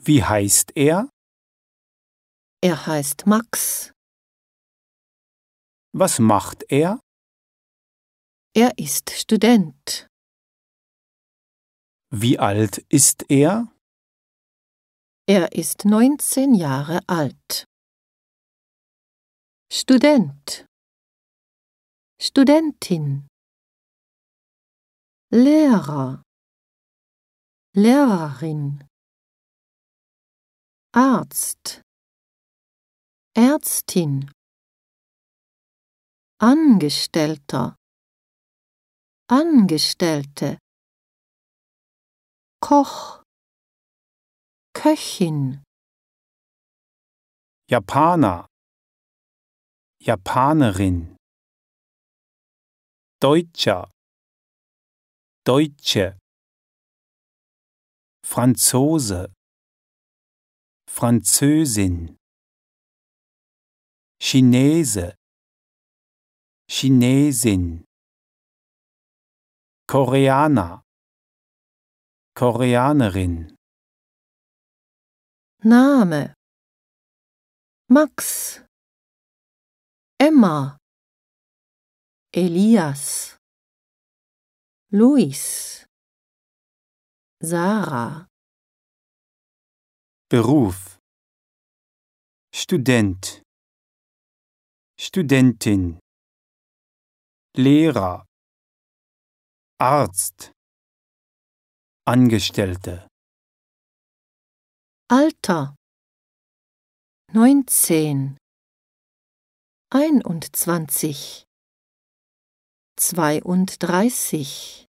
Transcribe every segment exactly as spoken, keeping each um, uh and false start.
Wie heißt er? Er heißt Max. Was macht er? Er ist Student. Wie alt ist er? Er ist neunzehn Jahre alt. Student. Studentin. Lehrer. Lehrerin. Arzt. Ärztin. Angestellter. Angestellte. Koch. Köchin. Japaner. Japanerin. Deutscher. Deutsche. Franzose. Französin. Chinese. Chinesin. Koreaner. Koreanerin. Name. Max. Emma. Elias. Luis. Sarah. Beruf. Student. Studentin. Lehrer. Arzt. Angestellte. Alter. Neunzehn. Einundzwanzig. Zweiunddreißig.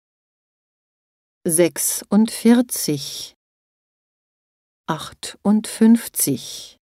Sechsundvierzig. Achtundfünfzig.